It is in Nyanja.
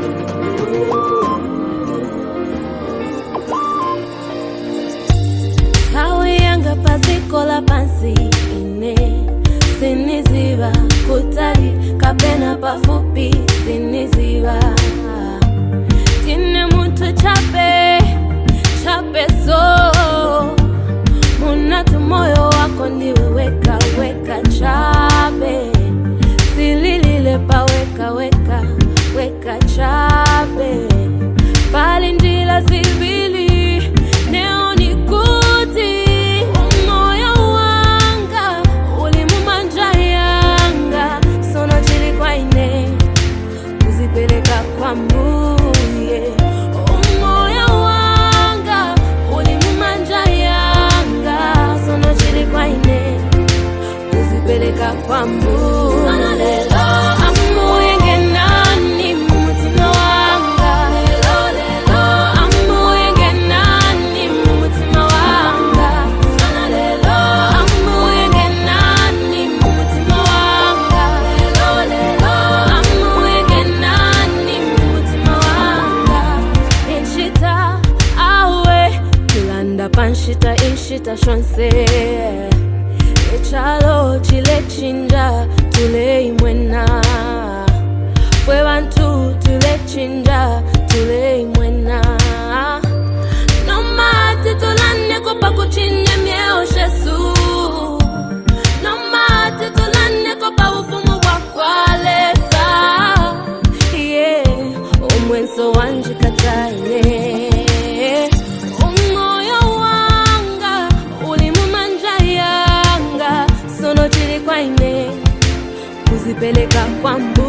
Tawiyanga pasikola pansi ine siniziva kutali kapena pafupi siniziva tine mutu chape so munatu moyo wako ndiwe weka chape sililile pa weka chape pali ndila zibili neoni kuti moyo wanga ulimumanja yanga sono chili kwa ine kuzipeleka kwa mbuye moyo wanga ulimumanja yanga sono chili kwa ine kuzipeleka kwa mbuye Panshita inshita shonse echalo chile chinja tule imwena fwe bantu tule chinja tule imwena no mate tolane kopa kuchinye mieo shesu no mate tolane kopa ufumu wakwalesa yeah umwenso wanjikataile kuzipeleka kwa mbu